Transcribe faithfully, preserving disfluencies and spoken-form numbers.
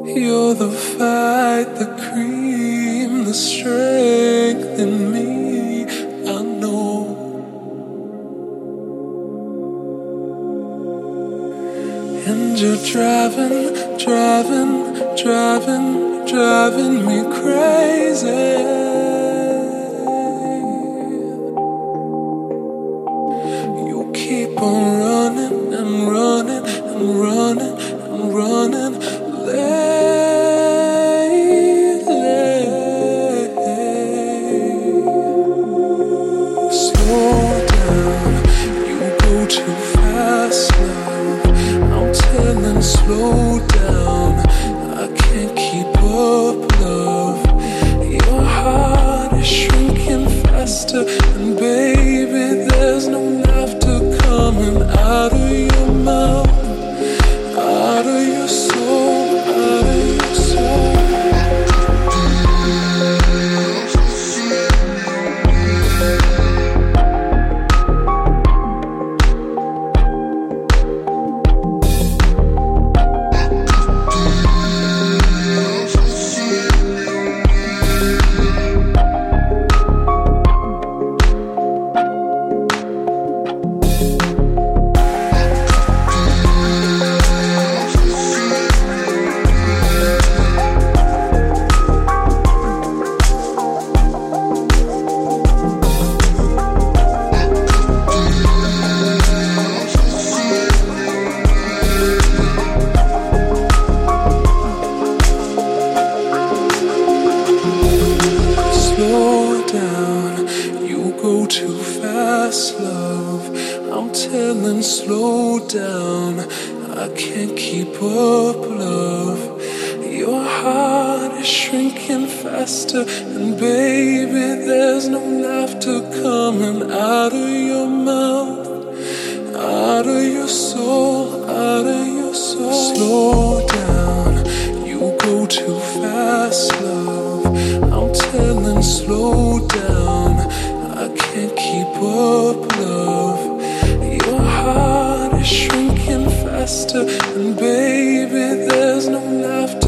You're the fight, the cream, the strength in me, I know. And you're driving, driving, driving, driving me crazy. You keep on running and running and running and running lately. Slow down, you go too fast, love. I'm telling, slow down, I can't keep up, love. Your heart is shrinking faster, and baby, there's no laughter coming out of your mouth, out of your soul, out of your soul. Slow down, you go too fast, love. I'm telling, slow down, I can't keep up, love. Your heart is shrinking faster, and baby, there's no laughter coming out of your mouth, out of your soul, out of your soul. Slow down, you go too fast, love. I'm telling, slow down, I can't keep up, love. Your heart is shrinking faster, and baby, there's no laughter